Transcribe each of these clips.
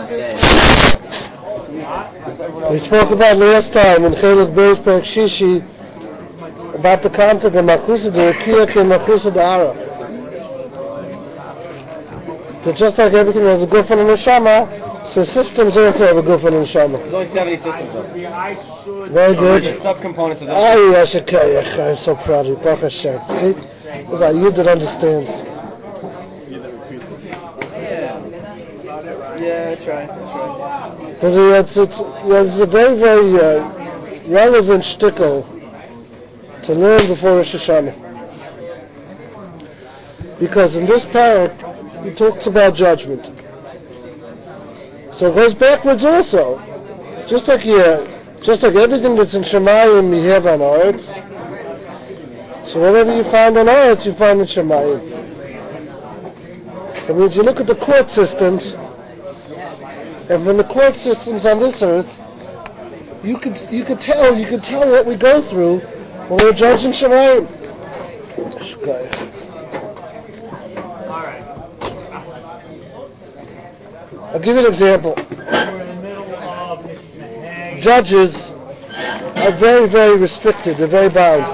We spoke about last time in Chelik Beis Perek Shishi about the concept of Makusa de Rekiach and Makusa de Ara. That just like everything has a guf and a neshama, so systems also have a guf and a neshama. There's only 70 systems though. Very good. There's subcomponents of those. I'm so proud of you. Baruch Hashem. See? It's like you that understands. Yeah, that's right. But it's a very, very relevant shtickle to learn before Rosh Hashanah. Because in this parak, he talks about judgment. So it goes backwards also. Just like everything that's in Shemayim, you have on Eretz. So whatever you find on Eretz, you find in Shemayim. That means you look at the court systems, and from the court systems on this earth, you could tell what we go through when we're judging Shemayim. I'll give you an example. Judges are very, very restricted. They're very bound.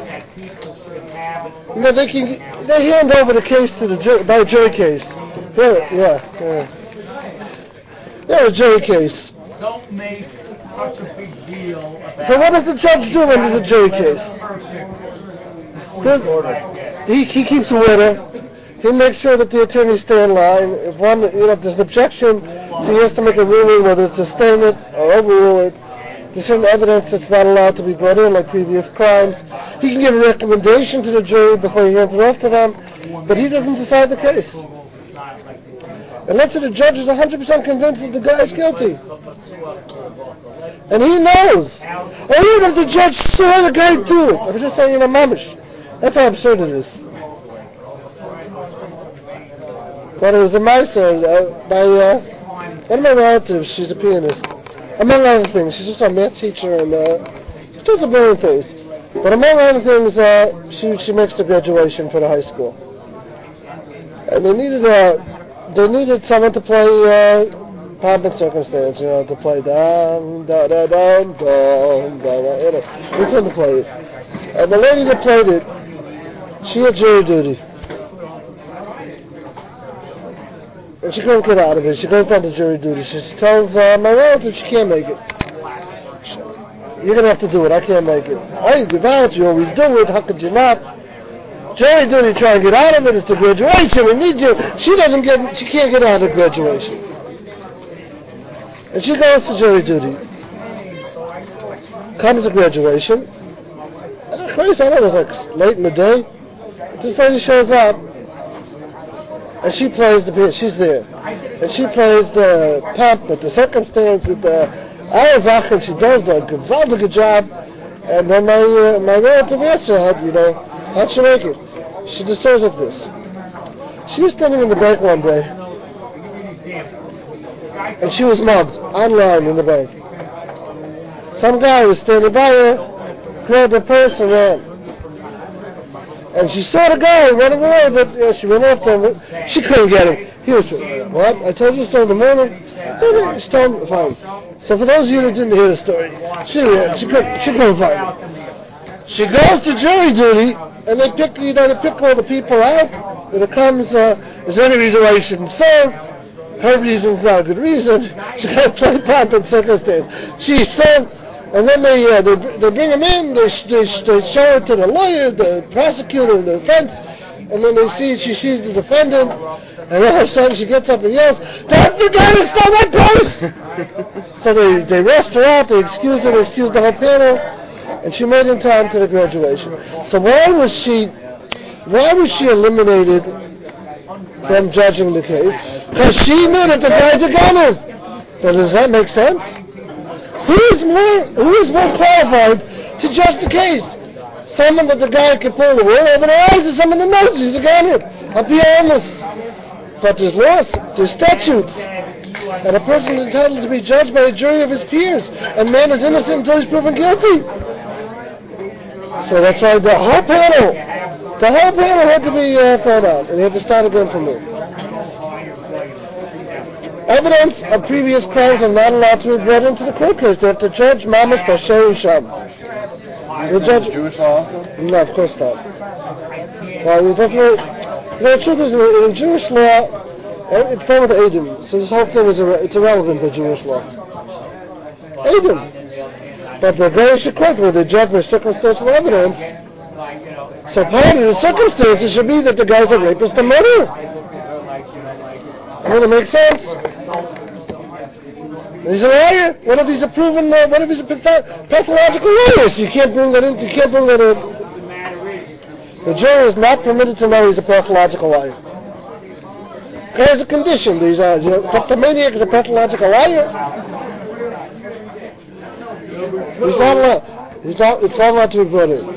They hand over the case to the jury, by a jury case. Yeah, a jury case. Don't make such a big deal about. So what does the judge do when there's a jury case? He keeps order. He makes sure that the attorneys stay in line. If there's an objection, so he has to make a ruling whether to sustain it or overrule it. There's certain evidence that's not allowed to be brought in, like previous crimes. He can give a recommendation to the jury before he hands it off to them, but he doesn't decide the case. And let's say the judge is 100% convinced that the guy is guilty. And he knows. Or even if the judge saw the guy do it. I'm just saying, mamish. That's how absurd it is. But it was a miser by one of my relatives. She's a pianist. Among other things, she's just a math teacher and she does a million things. But among other things, she makes the graduation for the high school. And they needed someone to play pomp and circumstance, to play dum da da dum dum da da. It's fun to play it. And the lady that played it, she had jury duty. And she couldn't get out of it. She goes down to jury duty. She tells my relative she can't make it. You're going to have to do it. I can't make it. I give out. You always do it. How could you not? Jury duty, try and get out of it. It's the graduation. We need you. She can't get out of graduation. And she goes to jury duty. Comes to graduation. Crazy, I know it was like late in the day. This lady shows up. And she plays she's there. And she plays the pomp with the circumstance, with the Ayazach, and she does the gewaltige job. And then my relative asked her, how'd she make it? She describes like this. She was standing in the bank one day, and she was mugged, online in the bank. Some guy was standing by her, grabbed her purse and ran. And she saw the guy run away, but she went after him. She couldn't get him. He was, what? I told you so in the morning? She told him, fine. So for those of you who didn't hear the story, she couldn't find him. She goes to jury duty, and they pick all the people out. When it comes, is there any reason why you shouldn't serve? Her reason's not a good reason. She got to play pomp and circumstance. She served. And then they bring him in, they show it to the lawyer, the prosecutor, the defense, and then they see she sees the defendant, and all of a sudden she gets up and yells, "That's the guy who stole my purse!" So they rushed her out, they excused her, they excused the whole panel, and she made it in time to the graduation. So why was she eliminated from judging the case? Because she knew that the guy's a gunner. But does that make sense? Who is more qualified to judge the case? Someone that the guy can pull the wool over their eyes, or someone that knows he's a gunner. I'll be honest. But there's laws, there's statutes. And a person is entitled to be judged by a jury of his peers. And man is innocent until he's proven guilty. So that's why the whole panel had to be thrown out. And they had to start again from there. Evidence of previous crimes are not allowed to be brought into the court case. They have to judge Mamash Basher Sham. The judge. Jewish law also? No, of course not. Well, it doesn't. The truth is, in Jewish law, it's done with Edom. So this whole thing is it's irrelevant to Jewish law. Edom. But the Goyish court, where they judge by circumstantial evidence, so part of the circumstances should be that the guy's a rapist and murderer. Would it make sense? He's a liar. What if he's a proven? What if he's a pathological liar? So you can't bring that in. You can't bring that in. The jury is not permitted to know he's a pathological liar. There's a condition. He's a kleptomaniac is a pathological liar. He's not allowed. It's not allowed to be brought in.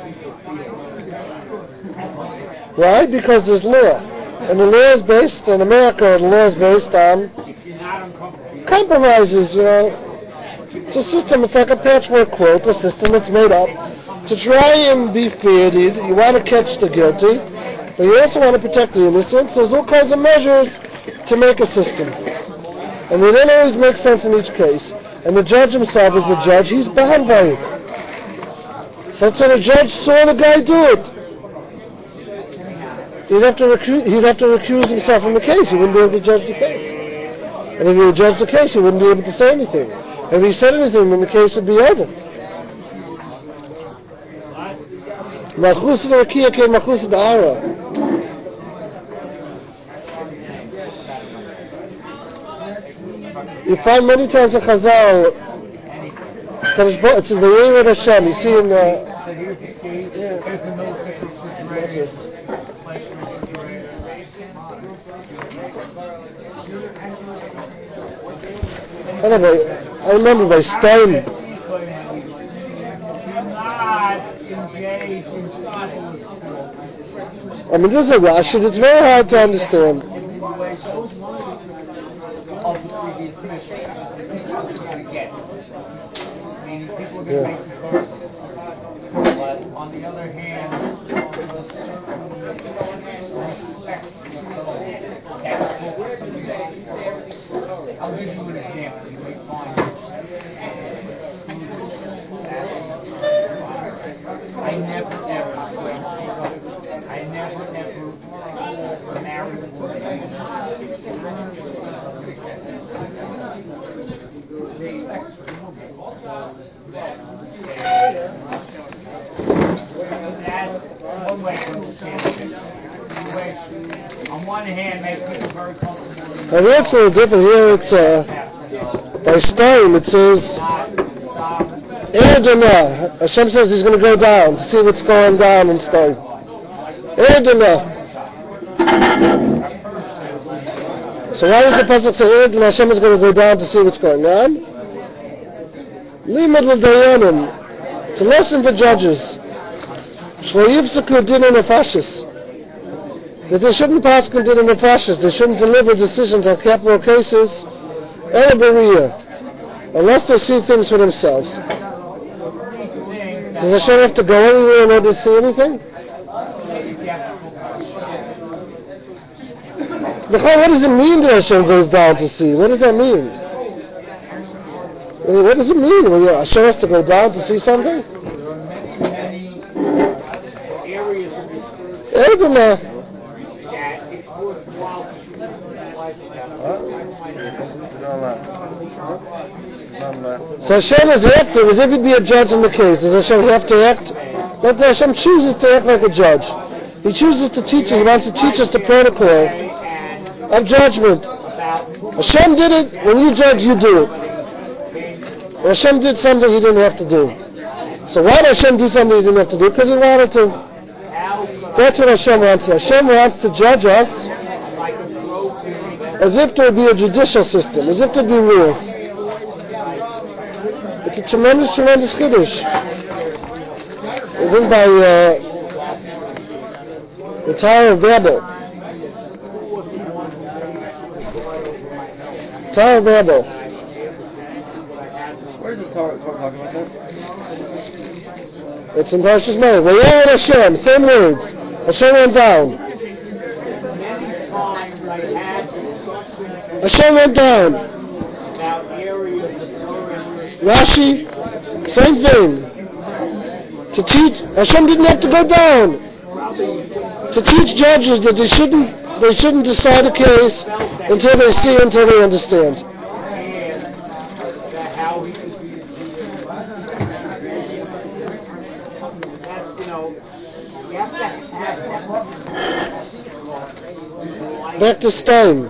Why? Because there's law. And the law is based, in America, the law is based on compromises, It's a system, it's like a patchwork quilt, a system that's made up to try and be fair. You want to catch the guilty, but you also want to protect the innocent, so there's all kinds of measures to make a system. And they don't always make sense in each case. And the judge himself is the judge, he's bound by it. So let's say the judge saw the guy do it. He'd have to recuse himself from the case. He wouldn't be able to judge the case. And if he would judge the case, he wouldn't be able to say anything. If he said anything, then the case would be over. Malchus d'Rakia ke Malchus d'Ara. You find many times in Chazal, it's in the Yered Hashem. You see in the... Anyway, I remember by Stein. I mean, this is a Rashi. It's very hard to understand. Yeah. But on the other hand, there's a certain respect I'll give you an example. You may find I never ever married a woman. That's one way to understand it. Which, on one hand, makes people very comfortable. And that's a little different here. It's by Stein. It says, Erdana. Hashem says He's going to go down to see what's going down in Stein. Erdana. So why does the pasuk say Erdana? Hashem is going to go down to see what's going on. Limud l'dayanim. It's a lesson for judges. Shlo yifsaku din nefashis. That they shouldn't pass din nefashis. They shouldn't deliver decisions on capital cases. Unless they see things for themselves. Does Hashem have to go anywhere in order to see anything? What does it mean that Hashem goes down to see? What does that mean? What does it mean? Well, Hashem has to go down to see something? Many areas of this earth that it's worthwhile to shoot the life So Hashem is acting as if he'd be a judge in the case. Does Hashem have to act? But Hashem chooses to act like a judge. He chooses to teach us. He wants to teach us the protocol of judgment. Hashem did it. When you judge, you do it. Hashem did something He didn't have to do. So why did Hashem do something He didn't have to do? Because He wanted to. That's what Hashem wants. Hashem wants to judge us as if there would be a judicial system, as if there would be rules. It's a tremendous, tremendous chiddush. Written by the Tower of Babel. Tower of Babel. Where's the Torah talking about that? It's in Parshas Mei. Vayed Hashem, same words. Hashem went down. Hashem went down. About areas of Rashi, same thing. To teach, Hashem didn't have to go down. To teach judges that they shouldn't decide a case until they see, until they understand. Back to Stein.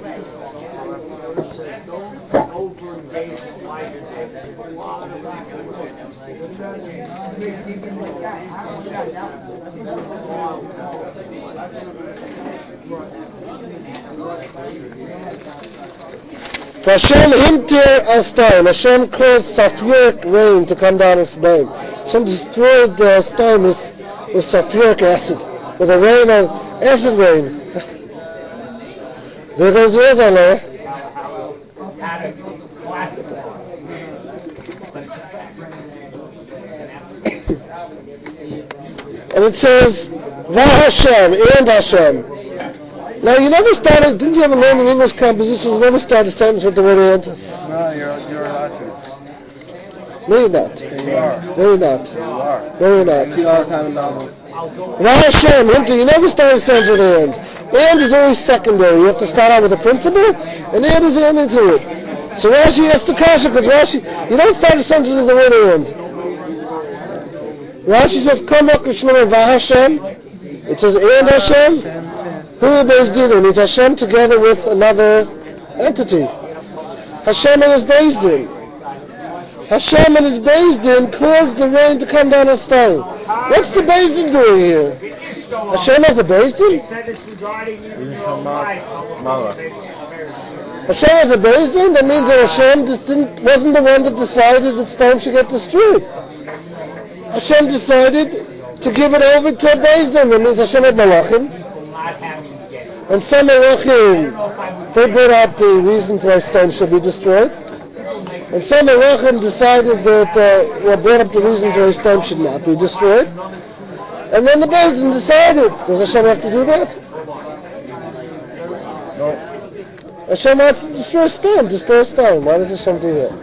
Hashem himtir Stein. Hashem caused sulfuric rain to come down on Stein. Hashem destroyed Stein with sulfuric acid, with a rain of acid rain. There goes yours on there. And it says, Va Hashem, and Hashem. Now, you never started, didn't you ever learn in English composition, you never start a sentence with the word and? No, you're allowed to. No, you're not. Yeah, you are. No, you're not. You are. No, you're not. I see all the time in novels. Va Hashem, you never start a sentence with and. And is always secondary. You have to start out with a principle, and and is an into it. So Rashi has to kasha, because Rashi, you don't start a sentence with the word and. Rashi says, Kom Shlomo Va Hashem. It says, and Hashem. Who are Beis Din? It means Hashem together with another entity. Hashem and his Beis Din. Hashem and his Beis Din caused the rain to come down on stone. What's the Beis Din doing here? Hashem has a Beis Din? Hashem has a Beis Din? That means that Hashem wasn't the one that decided that stone should get destroyed. Hashem decided to give it over to a Beis Din. That means Hashem had Malachim. And some Malachim, they brought out the reasons why stone should be destroyed. And some Malachim decided that, brought up the reasons why stone should not be destroyed. And then the Beis Din decided. Does Hashem have to do that? No. Hashem wants to destroy stone. Why does Hashem do that?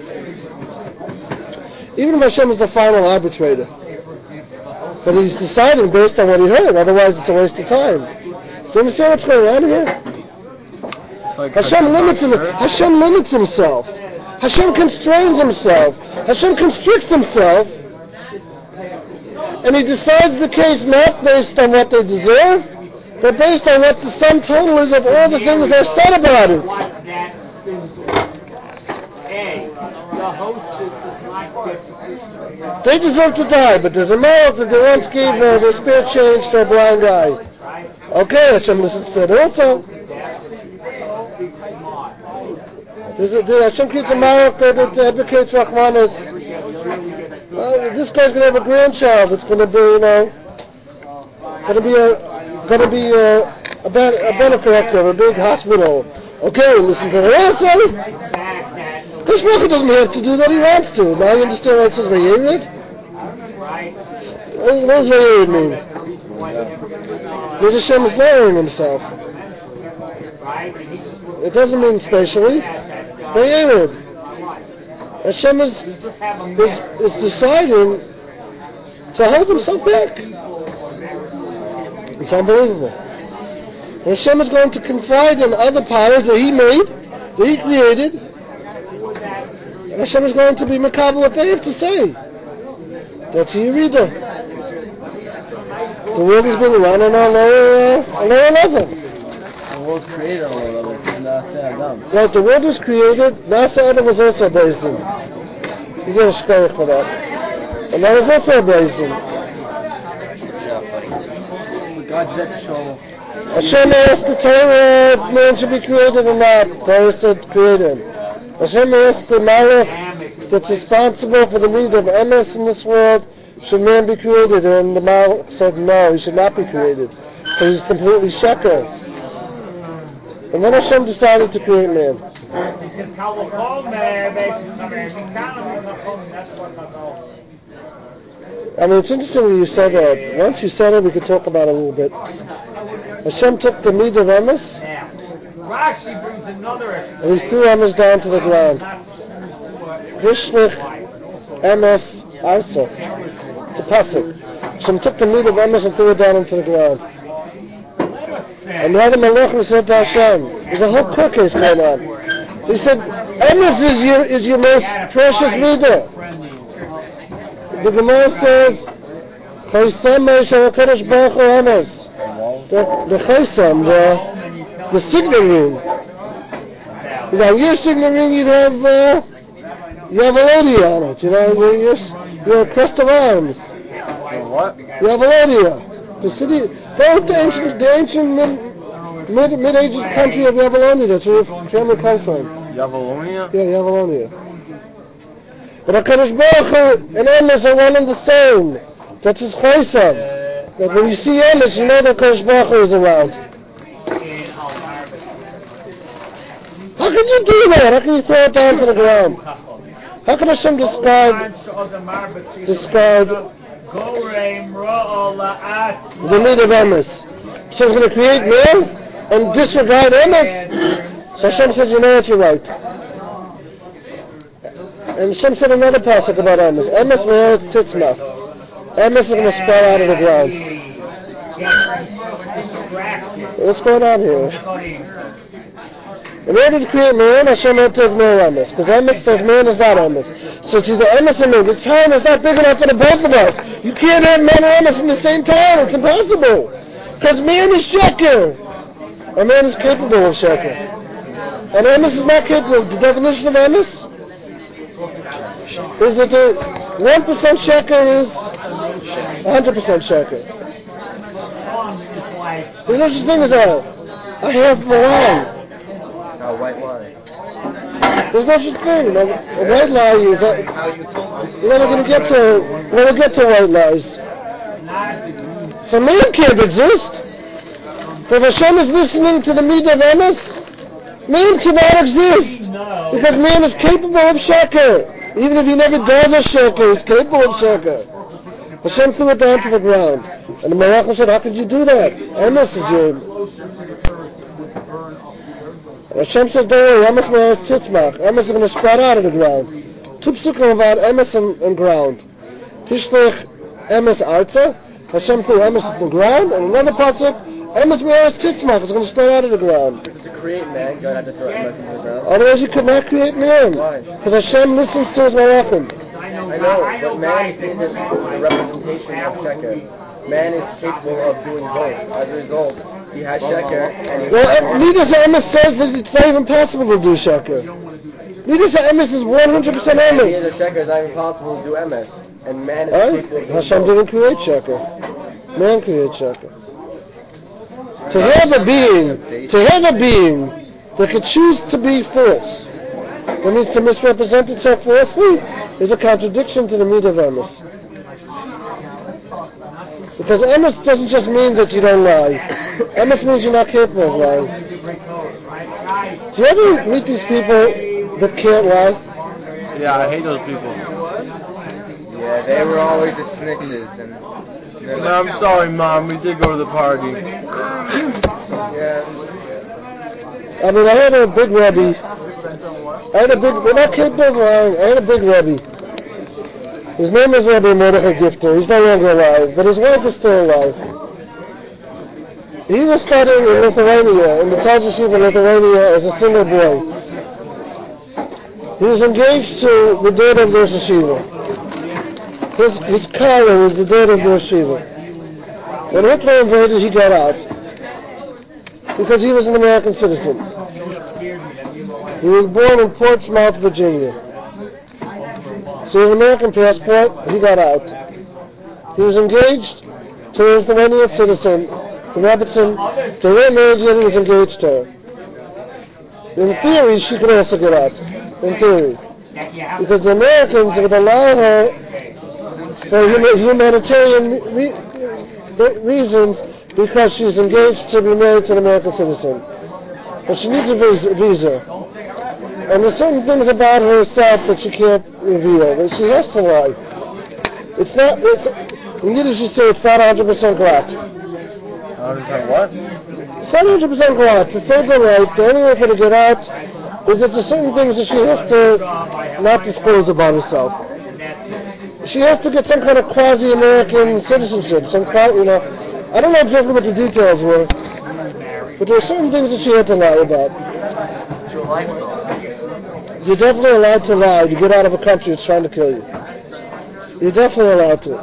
Even if Hashem is the final arbitrator. But he's deciding based on what he heard, otherwise it's a waste of time. Do you understand what's going on here? Hashem limits himself. Hashem constrains himself. Hashem constricts himself. And he decides the case not based on what they deserve, but based on what the sum total is of all the things that are said about it. They deserve to die, but there's a mouth that they once gave their spare change to a blind guy. Okay, Hashem said also. Hashem creates a mouth that advocates Rahmanis. This guy's going to have a grandchild that's going to be, a benefactor of a big hospital. Okay, listen to the also. Kishmacha doesn't have to do that, he wants to. Now you understand why it says Vayered? What does Vayered mean? Because Hashem is lowering himself. It doesn't mean spatially. Vayered. Hashem is deciding to hold himself back. It's unbelievable. Hashem is going to confide in other powers that he made, that he created. And Hashem is going to be makabel what they have to say. That's a Yerida. The world is being run on a lower level. The world created on a lower level. Right, the world was created. Nasa Adam was also a Beis Din. You get a shkoyach for that. And that was also a Beis Din. God's next show. Hashem asked the Torah, man should be created or not. The Torah said create him. Hashem asked the Malach that's responsible for the need of emes in this world, should man be created? And the Malach said no, he should not be created. So he's completely sheker. And then Hashem decided to create man. I mean, it's interesting that you said that. Once you said it, we could talk about it a little bit. Hashem took the need of emes, Rashi brings another explanation. And he threw Emes down to the ground. Hishlich Emes Arza. It's a pasuk. Hashem took the meat of Emes and threw it down into the ground. And the other Malachim said to Hashem, there's a whole court case going on. He said, Emes is your most precious midah. The Gemara says, Chaysam Meishal HaKadosh Baruch Hu Emes. The Chaysam, the signet ring. You know, your signet ring, you have a lady on it. You know, you're a crest of arms. What? You have a lady. The city, the ancient mid-ages country of Yavalonia. That's where your family comes from. Yavalonia? Yeah, Yavalonia. But HaKadosh Baruch Hu and Emes are one and the same. That's his Chaysam. That when you see Emes, you know that HaKadosh Baruch Hu is around. How can you do that? How can you throw it down to the ground? How can Hashem describe the need of Emes? Hashem's going to create man and disregard Emes? So Hashem said, you know what, you're right. And Hashem said another pasuk about Emes. Emes me'eretz titzmach. Emes is going to sprout out of the ground. What's going on here? In order to create man, Hashem had to ignore Emes. Because Emes says man is not Emes. So it's either Emes or man. The time is not big enough for the both of us. You can't have man and Emes in the same time. It's impossible. Because man is sheker. And man is capable of sheker. And Emes is not capable. The definition of Emes is that the 1% sheker is 100% sheker. There's no such thing as a half of a lie. A white lie. There's no such thing. A white lie is we're going to get to white lies. So man can't exist. If Hashem is listening to the midah of Emes, man cannot exist. Because man is capable of sheker. Even if he never does a sheker, he's capable of sheker. Hashem threw it down to the ground. And the Malachim said, how could you do that? Emes is your... Hashem says, don't worry, Emes me'eretz titzmach. Emes is going to sprout out of the ground. Two psukim about Emes and ground. Hishlech Emes arza. Hashem threw Emes to the ground. And another pasuk, Emes me'eretz titzmach is going to sprout out of the ground. To create man, God had to throw Emes into the ground. Otherwise you could not create man. Why? Because Hashem listens to his Malachim. I know, but man isn't the representation of sheker. Man is capable of doing both. As a result, he has sheker and he... Well, Midas Emes says that it's not even possible to do sheker. Midas Emes is 100% Emes. Midas sheker is not even possible to do Emes. And man is capable of doing Hashem both. didn't create sheker. Man created sheker. To have a being that could choose to be false, that means to misrepresent itself falsely, is a contradiction to the midah of Emes. Because Emes doesn't just mean that you don't lie. Emes means you're not capable of lying. Do you ever meet these people that can't lie? Yeah, I hate those people. Yeah, they were always the snitches. No, I'm sorry, Mom. We did go to the party. Yeah. I mean, I had a big Rebbe. We're not capable of lying. I had a big Rebbe. His name is Rabbi Mordechai Gifter. He's no longer alive, but his wife is still alive. He was studying in Lithuania, in the Tzad Yeshiva in Lithuania, as a single boy. He was engaged to the daughter of the Yeshiva. His caller was the daughter of the Yeshiva. When Hitler invaded, he got out. Because he was an American citizen. He was born in Portsmouth, Virginia. So he had an American passport, he got out. He was engaged to a Lithuanian citizen, the Robertson. They weren't married yet, he was engaged to her. In theory, she could also get out. In theory. Because the Americans would allow her, for humanitarian reasons, because she's engaged to be married to an American citizen. But she needs a visa. And there's certain things about herself that she can't reveal, that she has to lie. In Yiddish you say it's not 100% glatt. 100% what? It's not 100% go out. To save her life, the only way for her to get out is that there's certain things that she has to not disclose about herself. She has to get some kind of quasi-American citizenship. I don't know exactly what the details were, but there are certain things that she had to lie about. You're definitely allowed to lie to get out of a country that's trying to kill you. You're definitely allowed to.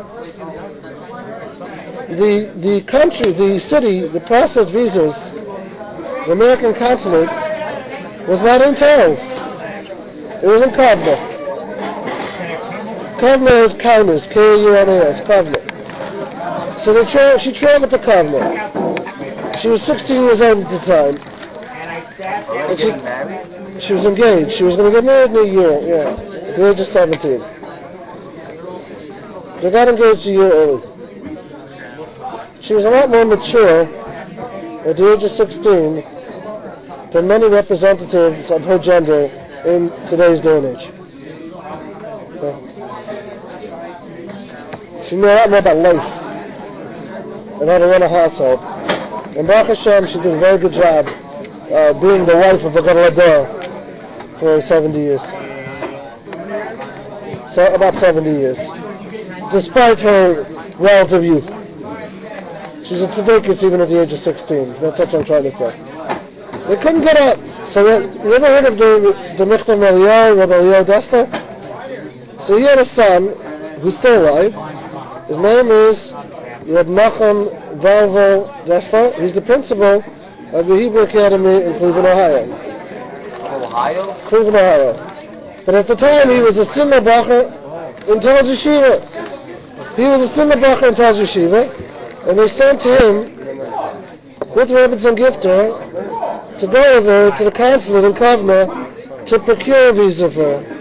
The country, the city, the processed visas, the American consulate was not in Taos. It was in Kovna. Kovna is Kaunas, K-A-U-N-A-S, Kovna. So she traveled to Kovna. She was 16 years old at the time. And she was engaged. She was going to get married in a year, at the age of 17. They got engaged a year early. She was a lot more mature at the age of 16 than many representatives of her gender in today's day and age. She knew a lot more about life and how to run a household. And Baruch Hashem, she did a very good job being the wife of a Gadol Hador for 70 years. So about 70 years. Despite her relative youth. She's a tzedekis even at the age of 16. That's what I'm trying to say. They couldn't get up. So you ever heard of the Michtav Eliyahu, Rabbi Eliyahu Dessler? So he had a son who's still alive. His name is Reb Nachum Valvo Dessler. He's the principal of the Hebrew Academy in Cleveland, Ohio. Cleveland, Ohio. But at the time he was a Simmer Bacher in Tel Yeshiva. He was a Simmer Bacher in Tel Yeshiva. And they sent him with Rebbetzin Gifter to go with her to the consulate in Kovna to procure a visa for her.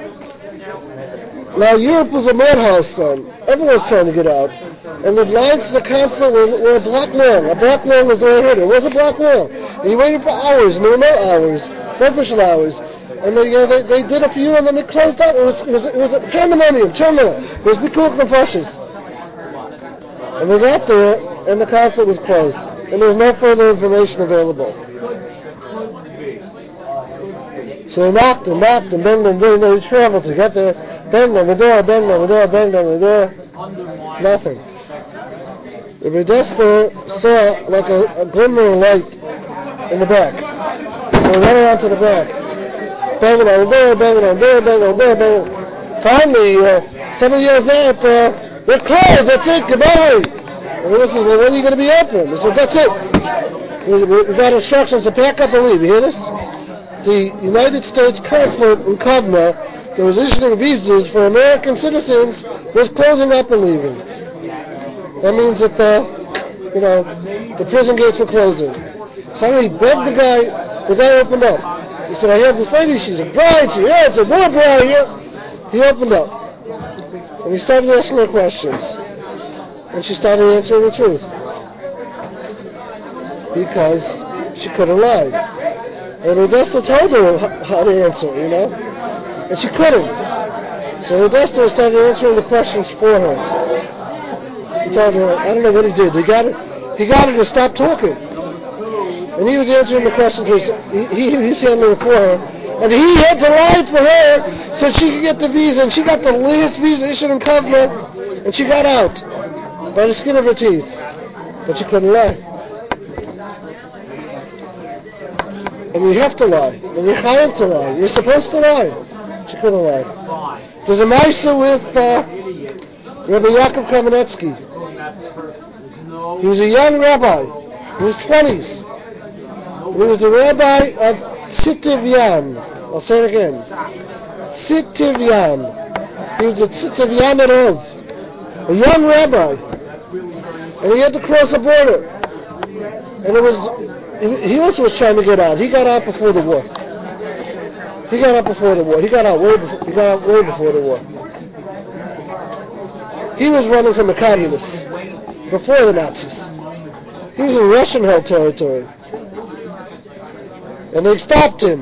Now Europe was a madhouse then. Everyone was trying to get out. And the lines to the consulate were a block long. A block long was the way I heard it. It was a block long. And you waited for hours, and there were no hours, no official hours. And they did a few, and then they closed up. It was a pandemonium, It was Bikuch Nefashis. And they got there, and the consulate was closed. And there was no further information available. So they knocked and banged on the door. They traveled to get there. Banged on the door, banged on the door, banged on the door. Nothing. The Dessler saw like a glimmer of light in the back. So he went around to the back. Banging on the door, banging on the door, banging on the door, banging. Finally, somebody yells out, "They're closed, that's it, goodbye." And he says, "Well, when are you going to be open?" He said, "That's it. We got instructions to pack up and leave." You hear this? The United States consulate in Kovna that was issuing visas for American citizens was closing up and leaving. That means that the prison gates were closing. Somebody begged the guy opened up. He said, "I have this lady, she's a bride, it's a more bride here." He opened up. And he started asking her questions. And she started answering the truth. Because she could have lied. And Odessa told her how to answer, And she couldn't. So Odessa started answering the questions for her. He told her, I don't know what he did. He got her to stop talking. And he was answering the questions. He's handling it for her. And he had to lie for her so she could get the visa. And she got the last visa issued in Kovna. And she got out by the skin of her teeth. But she couldn't lie. And you have to lie. And you're chayav to lie. You're supposed to lie. She couldn't lie. There's a Maisa with Rabbi Yaakov Kamenetsky. He was a young rabbi in his 20s. He was the rabbi of Tzitivyan. I'll say it again. Tzitivyan. He was the Tzitivyan Rov. A young rabbi. And he had to cross a border. And he also was trying to get out. He got out before the war. He got out way before the war. He was running from the communists before the Nazis. He was in Russian-held territory. And they stopped him.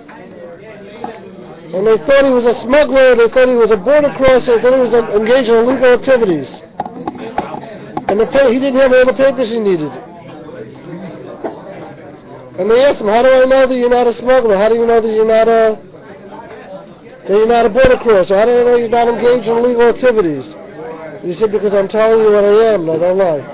And they thought he was a smuggler, they thought he was a border crosser, they thought he was engaged in illegal activities. And he didn't have all the papers he needed. And they asked him, how do I know that you're not a smuggler? How do you know that you're not a border crosser? How do I know you're not engaged in illegal activities? He said, because I'm telling you what I am, and I don't lie.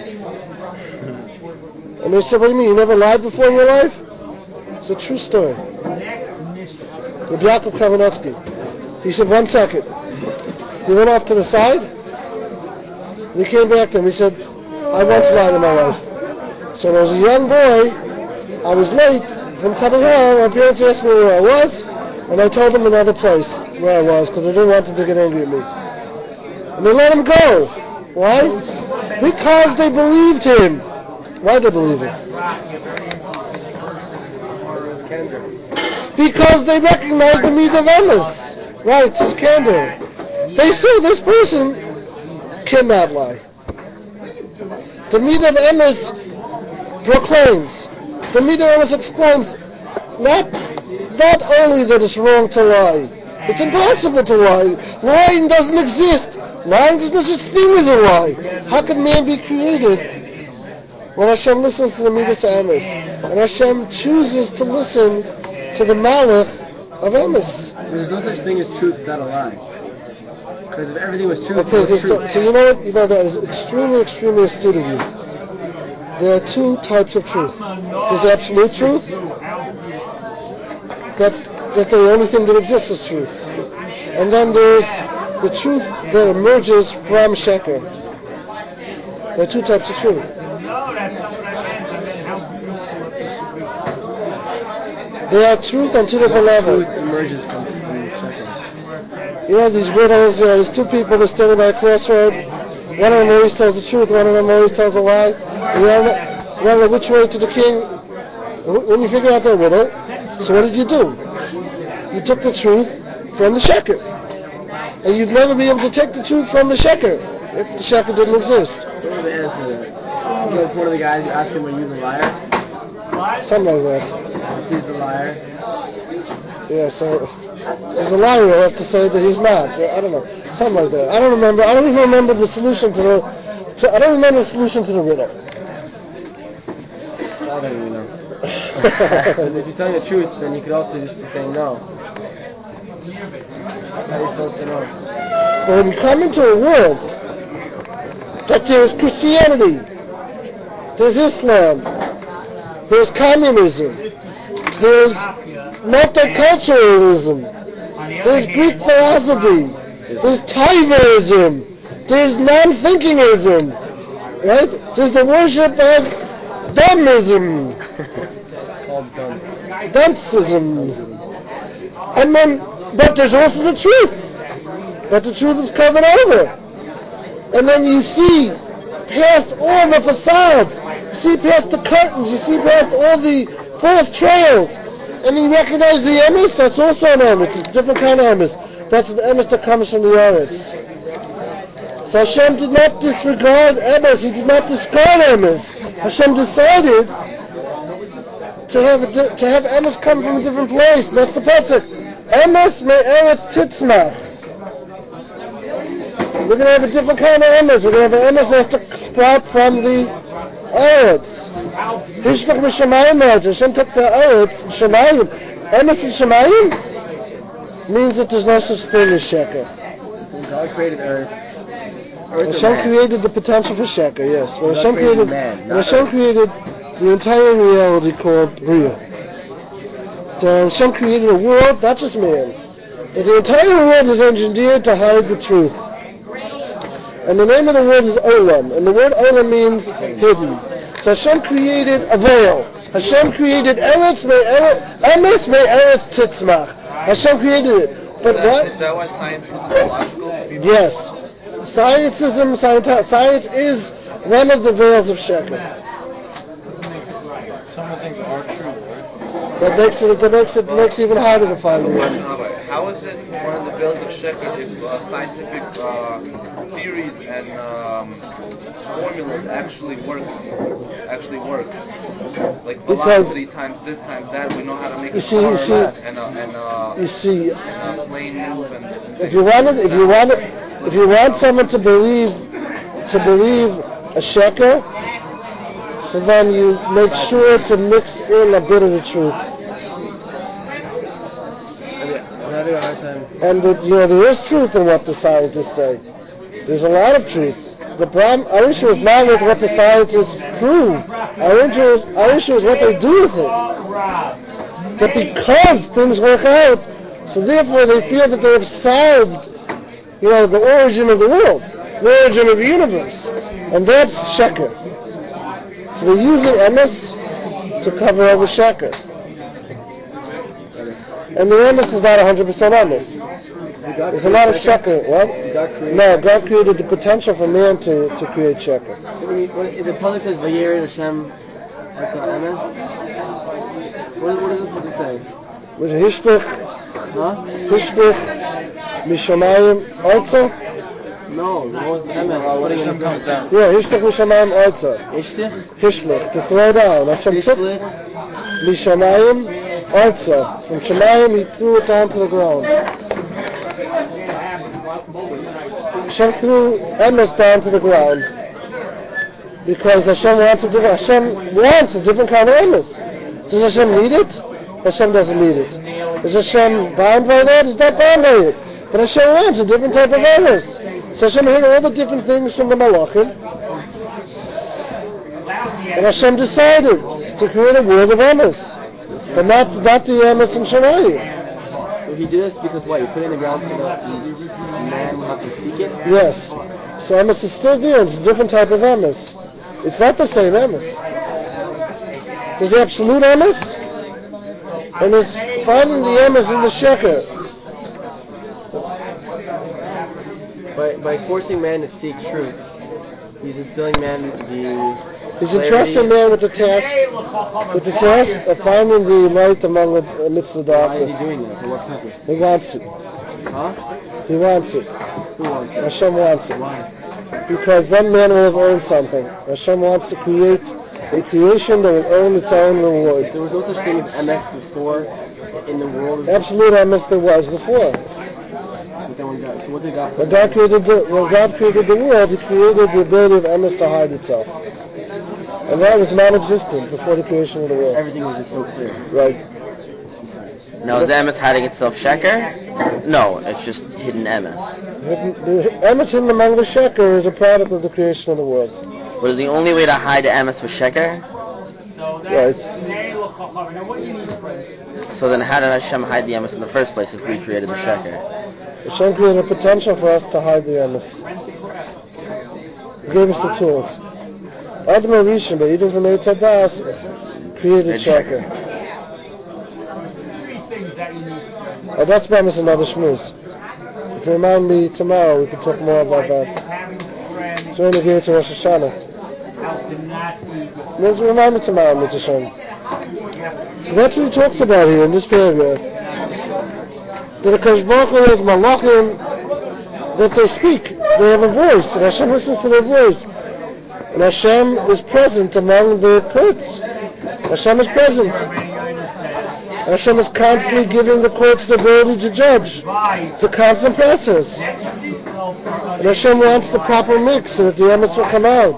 And they said, what do you mean, you never lied before in your life? It's a true story. With Yaakov Kamenetsky. He said, 1 second. He went off to the side, and he came back to him. He said, I once lied in my life. So when I was a young boy, I was late from coming home. My parents asked me where I was, and I told them another place where I was, because I didn't want them to get angry at me. And they let him go. Why? Because they believed him. Why did they believe him? Because they recognized the need of emes. Right, it's his candor. They saw this person cannot lie. The need of emes proclaims. The need of emes exclaims, not only that it's wrong to lie, it's impossible to lie. Lying doesn't exist. Lying doesn't exist. Thing is a lie. How can man be created when Hashem listens to the Midas Emes, and Hashem chooses to listen to the Malach of Emes? There's no such thing as truth without a lie. Because if everything was truth, okay, so you know what? You know, that is extremely, extremely astute of you. There are two types of truth. There's absolute truth, that the only thing that exists is truth. And then there's the truth that emerges from Sheker. There are two types of truth. They are truth on two different levels. Truth emerges from Sheker. You know, these riddles, there's two people that are standing by a crossroad. One of them always tells the truth, one of them always tells a lie. You don't know which way to the king. When you figure out that riddle, so what did you do? You took the truth from the Sheker. And you'd never be able to take the truth from the Sheker if the Sheker didn't exist. What was the answer to that? You know, it's one of the guys, you ask him, are you the liar? Something like that. He's the liar. Yeah, so as a liar, I have to say that he's not. I don't know, something like that. I don't remember. I don't even remember the solution to the. I don't remember the solution to the riddle. I don't even know. Because if he's telling the truth, then you could also just be saying no. How are you supposed to know? But when you come into a world that there's Christianity, there's Islam, there's communism, there's multiculturalism, there's Greek philosophy, there's Taivaism, there's non-thinkingism, right? There's the worship of dumbism, dunceism, and then, but there's also the truth, but the truth is covered over, and then you see past all the facades, you see past the curtains, you see past all the false trails, and you recognize the emes. That's also an emes. It's a different kind of emes. That's an emes that comes from the eretz. So Hashem did not disregard emes. He did not discard emes. Hashem decided to have emes come from a different place. That's the pasuk. Emes me eretz titzmach. We're going to have a different kind of emes. We're going to have an emes that has to sprout from the eretz. Hishlach m'shamayim me'eretz. Hashem took the eretz, shamayim. Emes and shamayim means that there's no such thing as sheker. So God created earth. Hashem created the potential for sheker, yes. When Hashem created the entire reality called Bria. So Hashem created a world, not just man. But the entire world is engineered to hide the truth. And the name of the word is Olam. And the word Olam means hidden. So Hashem created a veil. Hashem created emes me eretz titzmach. Hashem created it. But what? Is that why science is biological? Yes. Science is one of the veils of Sheker. Some of the things are true, right? That makes it even harder to find the end. How is it one of the veils of Sheker if scientific theories and formulas actually work? Like velocity times this times that, we know how to make a car and a plane move. And if you want someone to believe a sheker, So then you make sure to mix in a bit of the truth. And there is truth in what the scientists say. There's a lot of truth. Our issue is not with what the scientists prove. Our issue is what they do with it. That because things work out, so therefore they feel that they have solved, the origin of the world, the origin of the universe. And that's sheker. So they're using emes to cover over sheker. And the emes is not 100% emes. There's a lot of sheker. What? No, God created the potential for man to create sheker. So if the Pasuk says Vayered Hashem, that's not emes? What does the Pasuk say? Was Hishtich? Hishtich Mishamayim also? No, the word emes. Hashem comes down. Yeah, Hishtich Mishamayim also. Hishtich, to throw down. Hashem took Mishamayim also. From Shamayim he threw it down to the ground. Hashem threw emes down to the ground because Hashem wants a different kind of emes. Does Hashem need it? Hashem doesn't need it. Is Hashem bound by that? He's not bound by it. But Hashem wants a different type of emes. So Hashem heard all the different things from the Malachim, and Hashem decided to create a world of emes, but not the emes in Shamayim. So he did this because what? He put it in the ground so that man would have to seek it? Yes. So emes is still there. It's a different type of emes. It's not the same emes. There's absolute emes, and there's finding the emes in the sheker. By forcing man to seek truth, he's instilling man He's entrusting man with the task of finding the light amidst the darkness. Why is he doing that? For what purpose? He wants it. Huh? He wants it. Who wants it? Hashem wants it. Why? Because then man will have earned something. Hashem wants to create a creation that will earn its own reward. There was no such thing as emes before in the world. Absolute emes there was before. So what did God? When God created the world, He created the ability of emes to hide itself. And that was non-existent before the creation of the world. Everything was just so clear. Right. Now, is emes hiding itself sheker? No, it's just hidden emes. The emes hidden among the sheker is a product of the creation of the world. But is the only way to hide the emes with sheker? Right. So then how did Hashem hide the emes in the first place if we created the sheker? Hashem created a potential for us to hide the emes. He gave us the tools. Adam Rishon, but even from Eitz Hadas, created sheker. That's Bamas another shmuz. If you remind me tomorrow, we can talk more about that. So when we get to Rosh Hashanah. Remind me tomorrow, Mitzvah Shem. So that's what he talks about here in this paragraph. That Akash Baruch Hu has malachim that they speak. They have a voice, and Hashem listens to their voice. And Hashem is present among the courts. Hashem is present. Hashem is constantly giving the courts the ability to judge. It's a constant process. And Hashem wants the proper mix so that the emes will come out.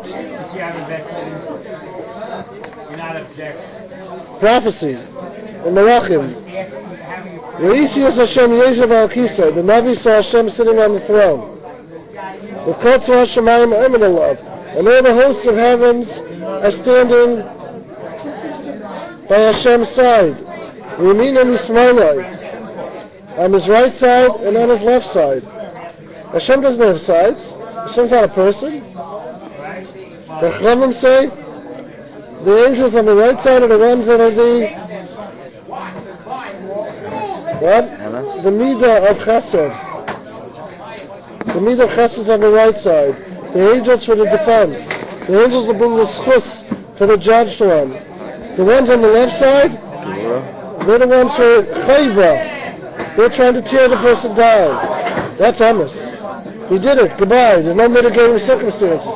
Prophecy. And Malachim. Reisius Hashem Yeshiv al Kisei. The Navi saw Hashem sitting on the throne. The courts of Hashemayim are eminent love. And all the hosts of heavens are standing by Hashem's side. Yeminim Yismailai. On his right side and on his left side. Hashem doesn't have sides. Hashem's not a person. The Chachamim say the angels on the right side are the ones that are the what? The Midah of Chesed. The Midah of Chesed is on the right side. The angels for the defense. The angels will bring the schus for the judged one. The ones on the left side, they're the ones for chayva. They're trying to tear the person down. That's emes. He did it. Goodbye. There's no mitigating circumstances.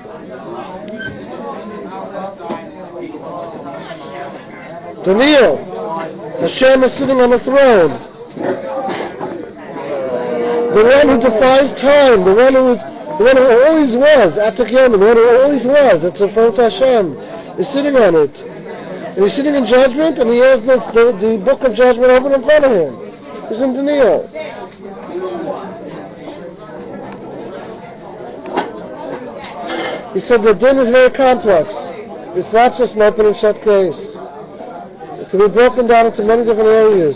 Daniel. Hashem is sitting on the throne. The one who defies time. The one who always was, Atak Yomi, the one who always was, it's referring to Hashem. is sitting on it. And he's sitting in judgment, and he has the book of judgment open in front of him. He's in denial. He said the din is very complex. It's not just an open and shut case. It can be broken down into many different areas.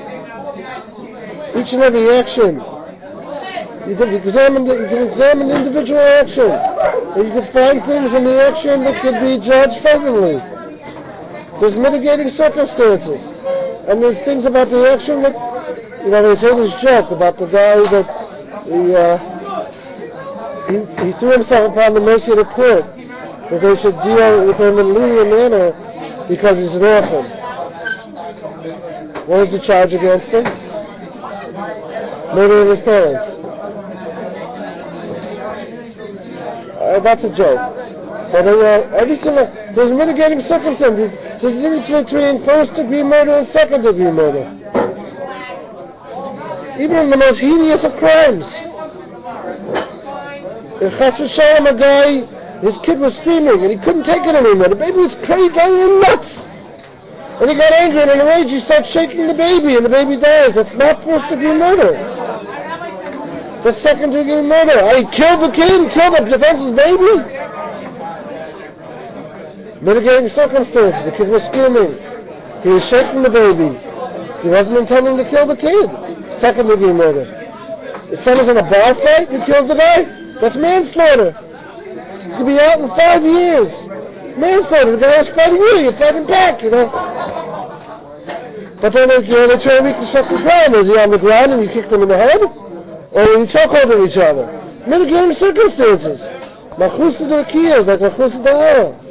Each and every action. You can examine individual actions. And you can find things in the action that could be judged favorably. There's mitigating circumstances. And there's things about the action that, they say this joke about the guy that he threw himself upon the mercy of the court, that they should deal with him in a lenient manner because he's an orphan. What was the charge against him? Murdering his parents. That's a joke. But there's mitigating circumstances. There's a difference between first-degree murder and second-degree murder. Even in the most heinous of crimes. In Chas v'Shalom, a guy, his kid was screaming and he couldn't take it anymore. The baby was crazy, going nuts. And he got angry and in a rage he started shaking the baby and the baby dies. That's not first-degree murder. That's second-degree murder. He killed the kid, killed the defense's baby. Mitigating circumstances. The kid was screaming. He was shaking the baby. He wasn't intending to kill the kid. Second-degree murder. If someone's in a bar fight and he kills the guy, that's manslaughter. He could be out in 5 years. Manslaughter. The guy was fighting you. You're fighting back, But then they try to reconstruct the crime. Was he on the ground and you kicked him in the head? Or were you chokeholding each other? Mitigating circumstances. Machus d'Rakiyah is like Machus d'Ahara.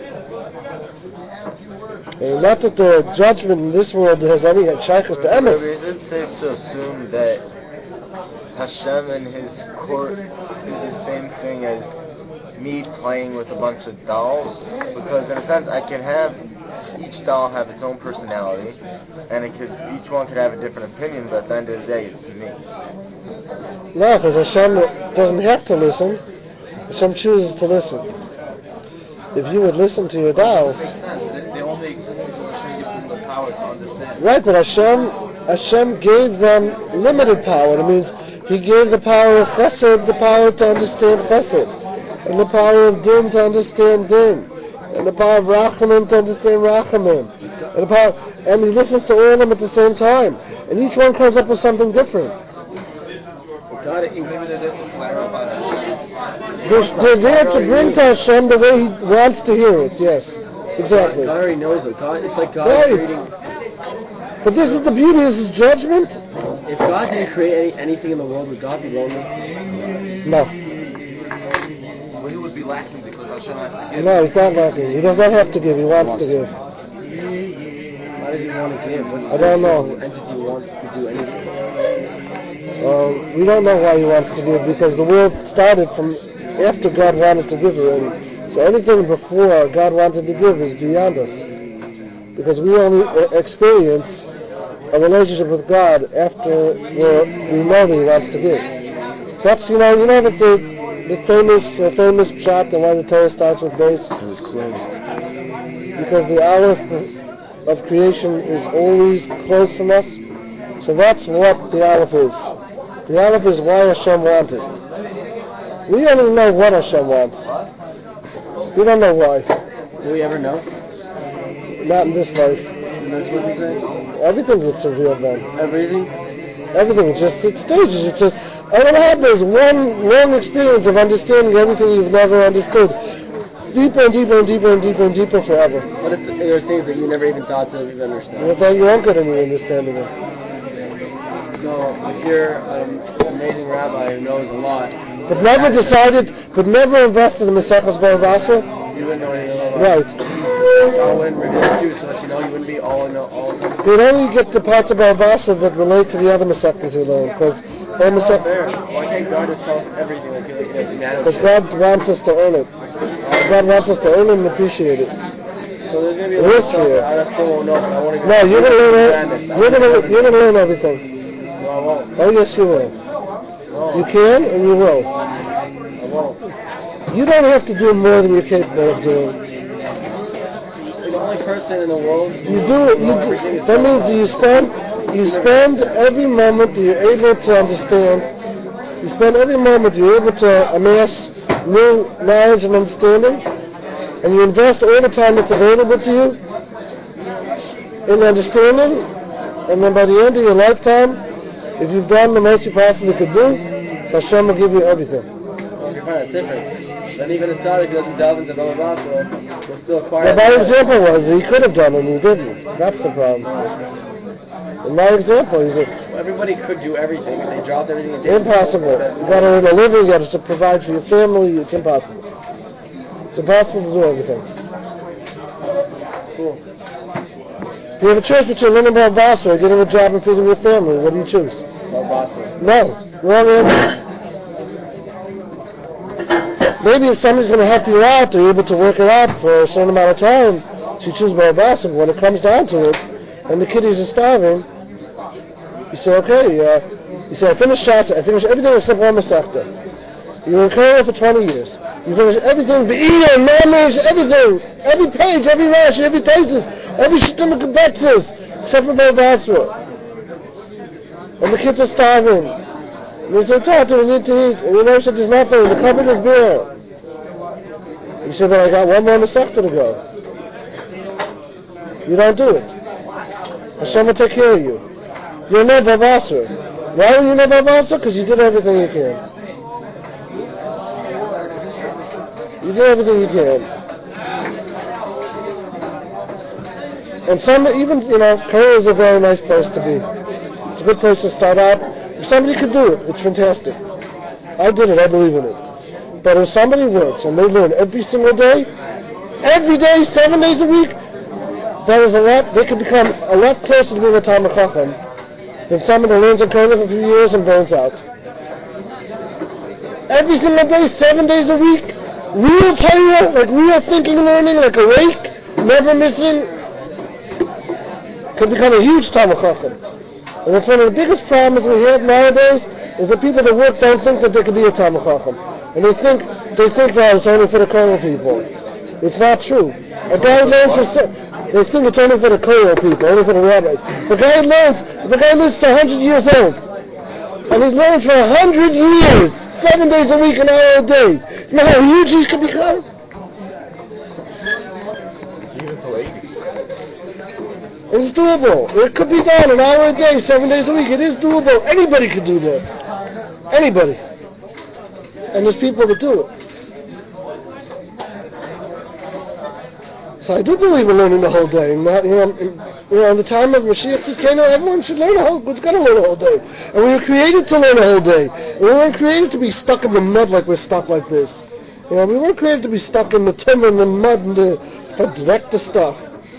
Not that the judgment in this world has any shaykhus to emes. Is it safe to assume that Hashem and His court is the same thing as me playing with a bunch of dolls? Because in a sense, I can have each doll have its own personality, and each one could have a different opinion. But at the end of the day, it's me. No, because Hashem doesn't have to listen. Hashem chooses to listen. If you would listen to your dolls. They only exist because Hashem gives them the power to understand. Right, but Hashem gave them limited power. It means He gave the power of Chesed, the power to understand Chesed, and the power of Din to understand Din, and the power of Rachamim to understand Rachamim, and He listens to all of them at the same time, and each one comes up with something different. Maybe they're there to clarify Hashem. They're there to bring to Hashem the way He wants to hear it. Yes, exactly. God already knows it. It's like God creating. But this is the beauty. This is judgment. If God didn't create anything in the world, would God be lonely? No. Well, He would be lacking because Hashem has to give. No, He's not lacking. He does not have to give. He wants to give. Why does He want to give? I don't know. Entity wants to do anything. We don't know why He wants to give, because the world started from after God wanted to give already. So anything before God wanted to give is beyond us, because we only experience a relationship with God after we know that He wants to give. That's that the famous shot, the one the Torah starts with base. It was closed. Because the aleph of creation is always closed from us. So that's what the aleph is. The aleph is why Hashem wanted. We don't even know what Hashem wants. We don't know why. Will we ever know? Not in this life. That's what you say? Everything gets revealed then. Everything? Everything. It's stages. It's just, all it happens is one long experience of understanding everything you've never understood. Deeper and deeper and deeper and deeper and deeper forever. What if there are things that you never even thought to even understand? That's how you won't get any understanding of it. So, if you're an amazing rabbi who knows a lot, but never invested in Maseches Bava Basra, you wouldn't know anything about it. right. God wouldn't reveal it to you so that you wouldn't be all in all. You'd only get the parts of Bava Basra that relate to the other Masechtas you learn, because all That's not fair. Why can't God just tell us everything like unanimous? Because God wants us to earn it. God wants us to earn it and appreciate it. So there's going to be a lot of stuff that I still won't know, but I want to go. No, you're going to learn. You're going to learn everything. No, I won't. Oh yes, you will. No. You can and you will. I won't. You don't have to do more than you're capable of doing. only person in the world. You do it. That means you spend every moment that you're able to understand. You spend every moment you're able to amass new knowledge and understanding, and you invest all the time that's available to you in understanding, and then by the end of your lifetime, if you've done the most you possibly could do, so Hashem will give you everything. Okay, fine, that's different. Then even a tzaddik who doesn't delve into Baba Basra will still acquire. My example was he could have done it and he didn't. That's the problem. In my example, he's everybody could do everything if they dropped everything and did. Impossible. You got to earn a living. You got to provide for your family. It's impossible. It's impossible to do everything. Cool. You have a choice between learning about Basra or getting a job and feeding your family. What do you choose? About Basra. No. Wrong answer. Maybe if somebody's going to help you out, they're able to work it out for a certain amount of time, so you choose Baba Basra. When it comes down to it, and the kiddies are starving, you say, okay, you say, I finished Shas, I finished everything except one Masechta. You were in Korea for 20 years. You finished everything, Be'iyah, Mamish, everything, every page, every Rashi, every thesis, every Shittim Kabetzes, except for Baba Basra. And the kids are starving. And they say, Tata, we need to eat. And you know, he said, there's nothing, the cupboard is bare. You say, but I got one more Masechta to go. You don't do it. Hashem will take care of you. You're not Baba Basra. Why are you not Baba Basra? Because you did everything you can. You did everything you can. And some, even, Korea is a very nice place to be. It's a good place to start out. If somebody could do it, it's fantastic. I did it, I believe in it. But if somebody works and they learn every single day, 7 days a week, they could become a lot closer to being a Talmid Chacham than someone who learns in Korea for a few years and burns out. Every single day, 7 days a week, real Torah, like real thinking and learning, like awake, never missing, could become a huge Talmid Chacham. And that's one of the biggest problems we have nowadays, is that people that work don't think that they could be a Talmid Chacham. And they think that it's only for the Kohen people. It's not true. A guy learns they think it's only for the Kohen people, only for the rabbis. The guy lives to 100 years old. And he's learned for 100 years, 7 days a week, an hour a day. You know how huge he could become? Even to 80. It's doable. It could be done an hour a day, 7 days a week. It is doable. Anybody could do that. Anybody. And there's people that do it. So I do believe in learning the whole day. And not, in the time of Mashiach Tzidkenu, everyone should learn was going to learn a whole day. And we were created to learn a whole day. We weren't created to be stuck in the mud like we're stuck like this. We weren't created to be stuck in the timber and the mud and the direct stuff.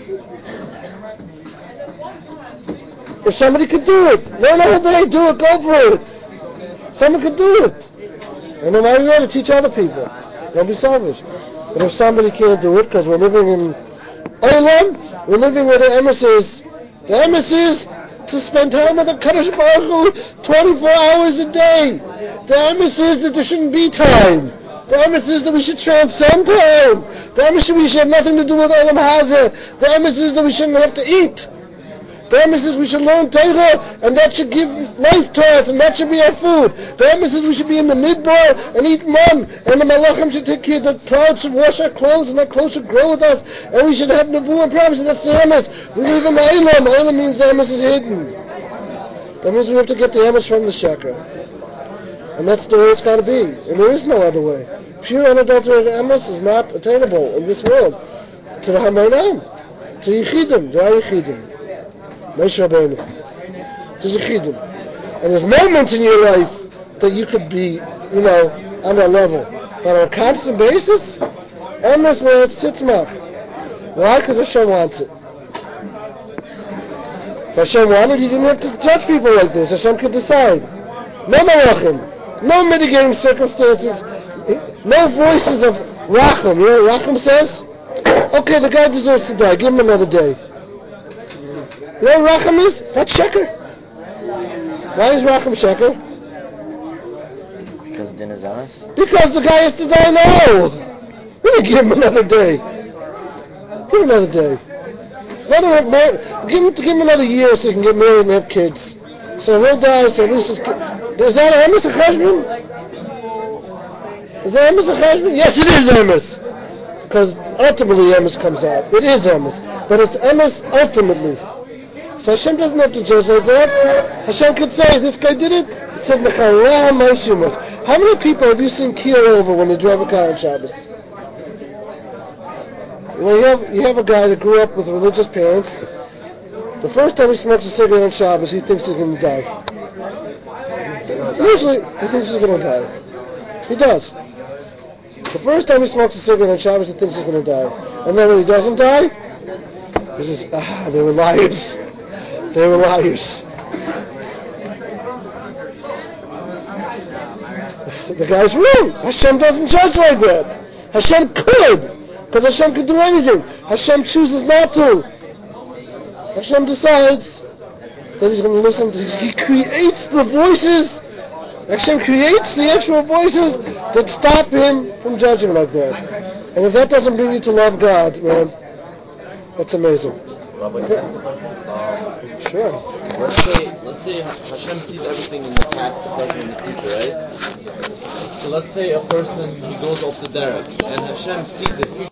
If somebody could do it, learn a whole day, do it, go for it. Someone could do it. And then why are you there to teach other people? Don't be selfish. But if somebody can't do it, because we're living in Olam, we're living where the emes is. The emes is to spend time with the Kadosh Baruch Hu 24 hours a day. The emes is that there shouldn't be time. The emes is that we should transcend time. The emes is that we should have nothing to do with Olam Hazeh. The emes is that we shouldn't have to eat. The emes is we should learn Torah, and that should give life to us, and that should be our food. The emes is we should be in the midbar and eat man, and the malachim should take care, the clouds should wash our clothes, and that clothes should grow with us, and we should have nevuah and promises. That's the emes. We live in the Eilam. Eilam means the emes is hidden. That means we have to get the emes from the sheker. And that's the way it's got to be. And there is no other way. Pure unadulterated emes is not attainable in this world. To the Hamayim, to Yechidim, the Yechidim. Moshe Rabbeinu. There's a chiddush. And there's moments in your life that you could be, on that level. But on a constant basis, emes where it's titzmach. Why? Because Hashem wants it. If Hashem wanted, He didn't have to touch people like this. Hashem could decide. No malachim, no mitigating circumstances, no voices of racham. You know what racham says? Okay, the guy deserves to die. Give him another day. You know what Racham is? That's sheker. Why is Racham sheker? Because din is honest? Because the guy has to die now. We didn't give him another day. Give him another day. Let him give him another year so he can get married and have kids. So he'll die, so at least is that emes a cheshbon? Is that emes a cheshbon? Yes, it is emes. Because ultimately emes comes out. It is emes. But it's emes ultimately. So Hashem doesn't have to judge like that. Hashem could say, this guy did it. It said, how many people have you seen keel over when they drive a car on Shabbos? You know, you have a guy that grew up with religious parents. The first time he smokes a cigarette on Shabbos, he thinks he's going to die. Usually, he thinks he's going to die. He does. The first time he smokes a cigarette on Shabbos, he thinks he's going to die. And then when he doesn't die, he says, they were liars. They were liars. The guy's wrong. Hashem doesn't judge like that. Hashem could, because Hashem could do anything. Hashem chooses not to. Hashem decides that he's going to listen to. He creates the voices. Hashem creates the actual voices that stop him from judging like that. And if that doesn't bring you to love God, man, that's amazing. Sure. Let's say Hashem sees everything in the past, the present, and the future, right? So let's say a person, he goes off the derek, and Hashem sees the future.